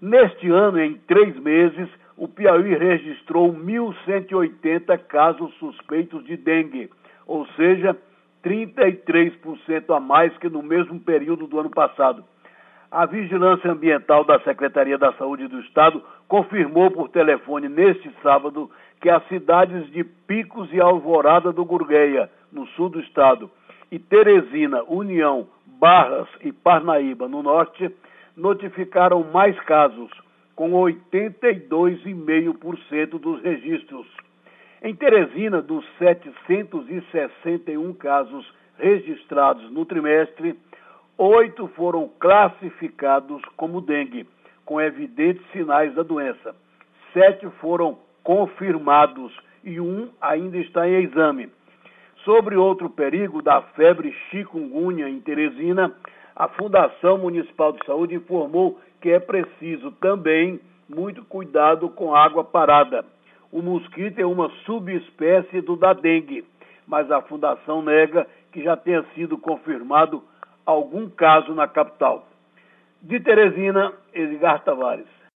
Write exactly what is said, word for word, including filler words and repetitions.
Neste ano, em três meses, o Piauí registrou mil cento e oitenta casos suspeitos de dengue, ou seja, trinta e três por cento a mais que no mesmo período do ano passado. A Vigilância Ambiental da Secretaria da Saúde do Estado confirmou por telefone neste sábado que as cidades de Picos e Alvorada do Gurgueia, no sul do estado, e Teresina, União, Barras e Parnaíba, no norte, notificaram mais casos, com oitenta e dois vírgula cinco por cento dos registros. Em Teresina, dos setecentos e sessenta e um casos registrados no trimestre, oito foram classificados como dengue, com evidentes sinais da doença. Sete foram confirmados e um ainda está em exame. Sobre outro perigo da febre chikungunya em Teresina, a Fundação Municipal de Saúde informou que é preciso também muito cuidado com água parada. O mosquito é uma subespécie do da dengue, mas a Fundação nega que já tenha sido confirmado algum caso na capital. De Teresina, Edgar Tavares.